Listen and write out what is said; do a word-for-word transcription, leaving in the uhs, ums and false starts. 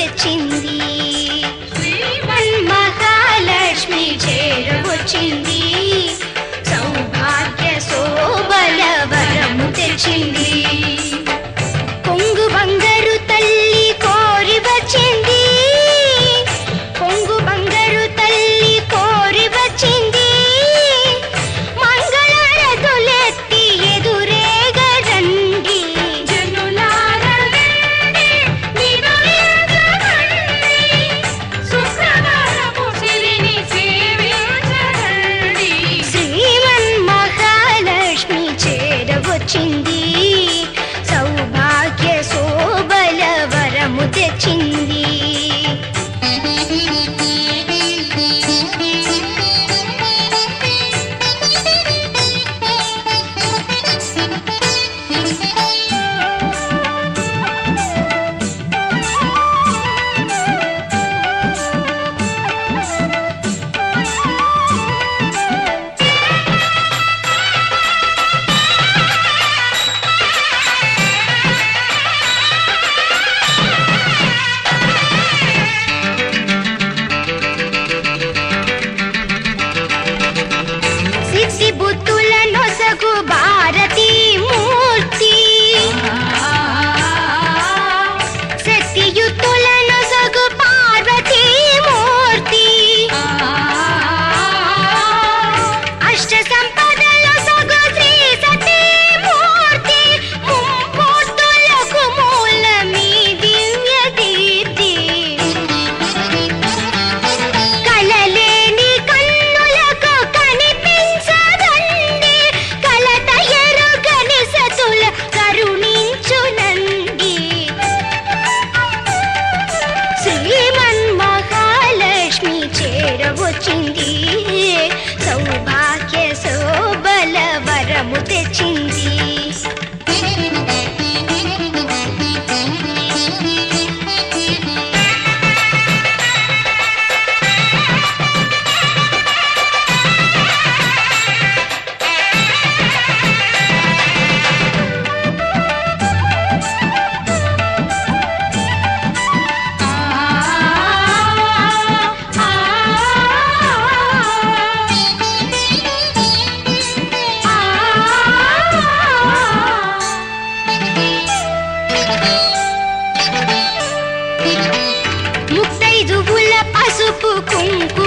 తెచ్చింది. శ్రీమన్ మహాలక్ష్మి చేరవచ్చింది, సౌభాగ్య శోభల వరము తెచ్చింది. కొంగు బంగారు తల్లి కోరి వచ్చింది, కొంగు బంగారు తల్లి కోరి వచ్చింది. మంగళారతులెత్తి ఎదురేగా రండి, జనులారా రండి, నిదురించకండి, శుక్రవారపు సిరిని సేవించరండి. శ్రీమన్ మహాలక్ష్మి చేరవచ్చింది, సౌభాగ్య శోభల వరము తెచ్చింది. సిద్ధి బుద్ధుల నొసగు భారతీ మూర్తి, శక్తియుక్తుల నొసగు పార్వతీ మూర్తి, అష్ట సంపదల సగు శ్రీ సతీ మూర్తి, ముమ్మూర్తులకు మూలమీ దివ్య దీప్తి. కలలేని కన్నులకు కనిపించదండి, కలత ఎరుగని సతుల కరుణించునండి. శ్రీమన్ మహాలక్ష్మి చేరవచ్చింది, సౌభాగ్య శోభల వరము తెచ్చింది. ముత్తైదువుల పసుపు కుంకుమ